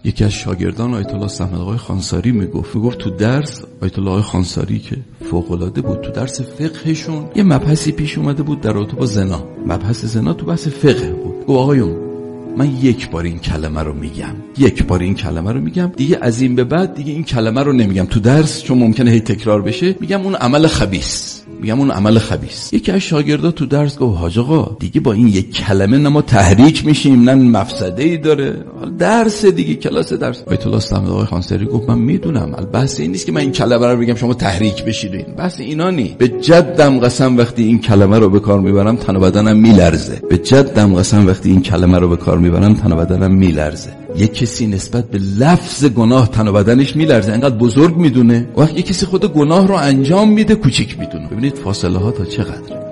یکی از شاگردان آیت الله صمدآقای خانساری میگفت تو درس آیت الله خانساری که فوق‌العاده بود، تو درس فقهشون یه مبحثی پیش اومده بود در رابطه با زنا. مبحث زنا تو بحث فقه بود. گفت آقایون من یک بار این کلمه رو میگم، دیگه از این به بعد دیگه این کلمه رو نمیگم تو درس، چون ممکنه هی تکرار بشه. میگم اون عمل خبیث. یکی از شاگردا تو درس گفت حاج آقا دیگه با این یک کلمه نه ما تحریک میشیم نه مفسده‌ای داره، درس دیگه، کلاس درس. آیت الله صمدآقای خانساری گفت من میدونم، بحث این نیست که من این کلمه رو بگم شما تحریک بشید، این بحث اینا نی. به جدم قسم وقتی این کلمه رو به کار میبرم تن و بدنم میلرزه. یک کسی نسبت به لفظ گناه تن و بدنش میلرزه، انقدر بزرگ میدونه. وقتی یک کسی خود گناه رو انجام میده کوچیک میدونه. ببینید فاصله ها تا چقدر.